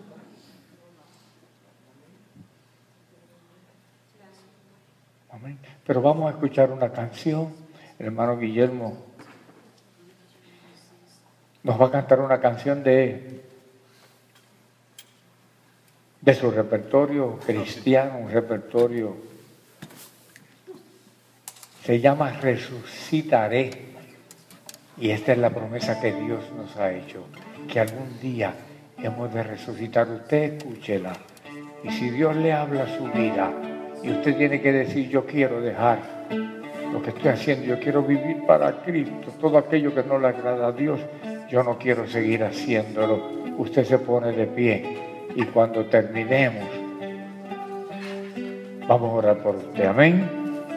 Amén. Pero vamos a escuchar una canción. El hermano Guillermo nos va a cantar una canción de, de su repertorio cristiano, un repertorio. Se llama Resucitaré. Y esta es la promesa que Dios nos ha hecho, que algún día hemos de resucitar. Usted escúchela. Y si Dios le habla a su vida y usted tiene que decir, yo quiero dejar lo que estoy haciendo, yo quiero vivir para Cristo, todo aquello que no le agrada a Dios, yo no quiero seguir haciéndolo. Usted se pone de pie y cuando terminemos vamos a orar por usted. Amén.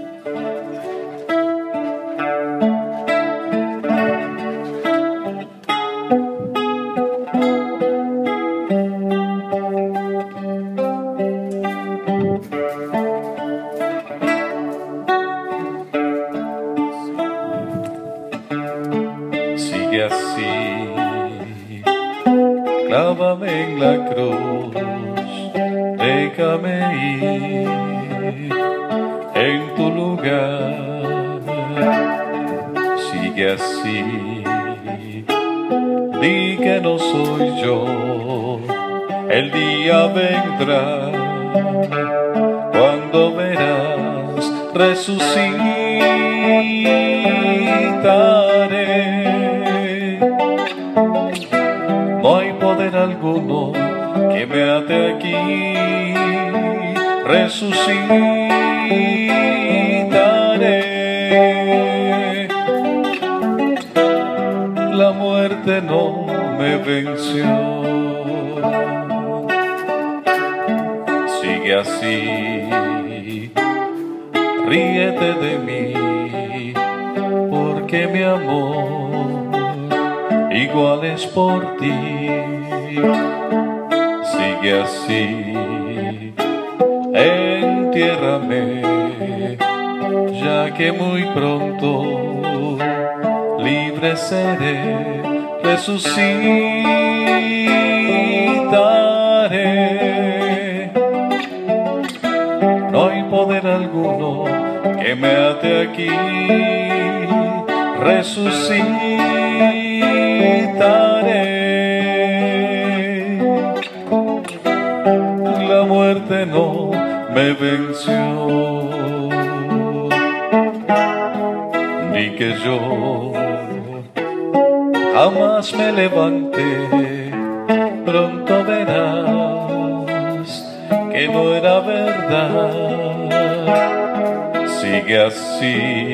Clávame en la cruz, déjame ir en tu lugar. Sigue así, di que no soy yo. El día vendrá cuando verás, resucitaré. No hay poder alguno que me ate aquí, resucitaré. La muerte no me venció. Sigue así, ríete de mí, porque mi amor igual es por ti. Sigue así, en entiérrame, ya que muy pronto libre seré, resucitaré. No hay poder alguno que me ate aquí, resucitaré. La muerte no me venció, ni que yo jamás me levante. Pronto verás que no era verdad. Sigue así,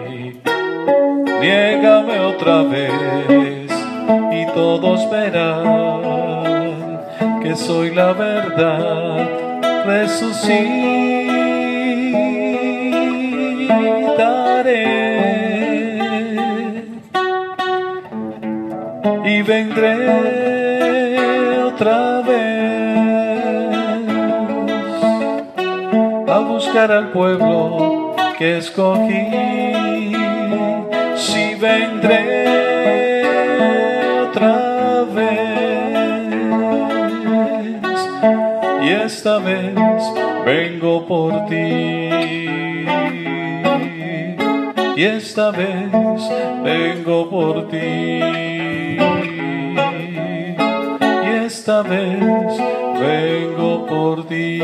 niégame otra vez y todos verán que soy la verdad. Resucitaré y vendré otra vez a buscar al pueblo que escogí. Si vendré otra vez, y esta vez vengo por ti, y esta vez vengo por ti, y esta vez vengo por ti.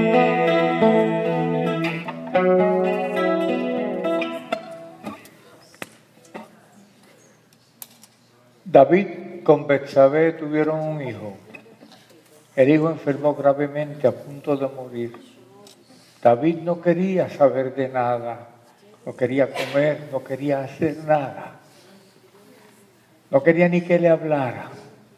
David con Betsabé tuvieron un hijo. El hijo enfermó gravemente, a punto de morir. David no quería saber de nada, no quería comer, no quería hacer nada. No quería ni que le hablara.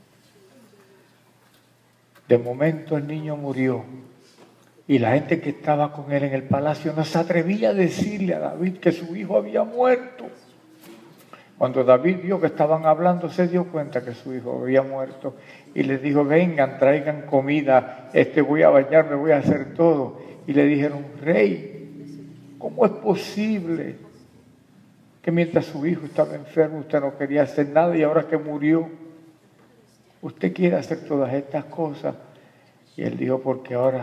De momento el niño murió y la gente que estaba con él en el palacio no se atrevía a decirle a David que su hijo había muerto. Cuando David vio que estaban hablando, se dio cuenta que su hijo había muerto y les dijo: vengan, traigan comida, este, voy a bañarme, voy a hacer todo. Y le dijeron: rey, ¿cómo es posible que mientras su hijo estaba enfermo usted no quería hacer nada y ahora que murió usted quiere hacer todas estas cosas? Y él dijo: porque ahora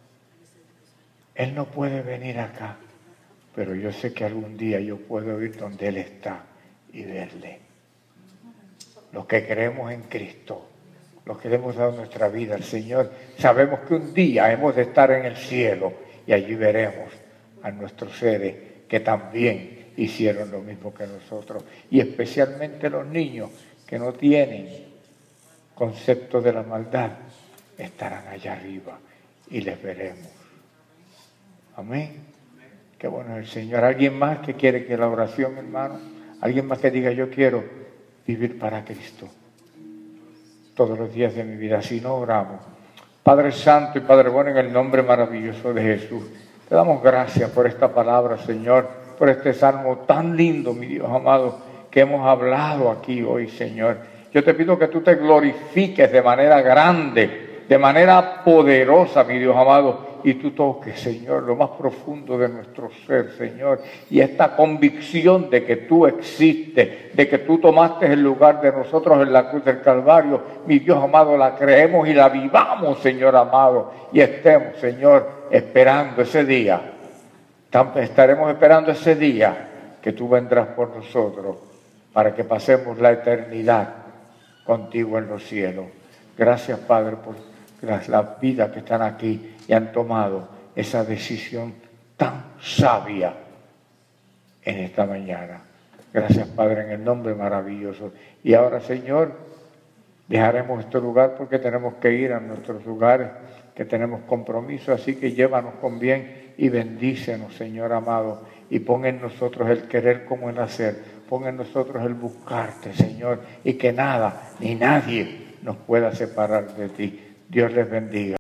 él no puede venir acá, pero yo sé que algún día yo puedo ir donde él está y verle. Los que creemos en Cristo, los que le hemos dado nuestra vida al Señor, sabemos que un día hemos de estar en el cielo y allí veremos a nuestros seres que también hicieron lo mismo que nosotros, y especialmente los niños que no tienen concepto de la maldad estarán allá arriba y les veremos. Amén. Qué bueno es el Señor. ¿Alguien más que quiere que la oración, hermano? Alguien más que diga: yo quiero vivir para Cristo todos los días de mi vida. Si no, oramos. Padre Santo y Padre bueno, en el nombre maravilloso de Jesús, te damos gracias por esta palabra, Señor, por este salmo tan lindo, mi Dios amado, que hemos hablado aquí hoy, Señor. Yo te pido que tú te glorifiques de manera grande, de manera poderosa, mi Dios amado, y tú toques, Señor, lo más profundo de nuestro ser, Señor, y esta convicción de que tú existes, de que tú tomaste el lugar de nosotros en la cruz del Calvario, mi Dios amado, la creemos y la vivamos, Señor amado, y estemos, Señor, esperando ese día, estaremos esperando ese día que tú vendrás por nosotros para que pasemos la eternidad contigo en los cielos. Gracias, Padre, por las, las vidas que están aquí y han tomado esa decisión tan sabia en esta mañana. Gracias, Padre, en el nombre maravilloso. Y ahora, Señor, dejaremos este lugar porque tenemos que ir a nuestros lugares, que tenemos compromiso, así que llévanos con bien y bendícenos, Señor amado, y pon en nosotros el querer como el hacer, pon en nosotros el buscarte, Señor, y que nada ni nadie nos pueda separar de ti. Dios les bendiga.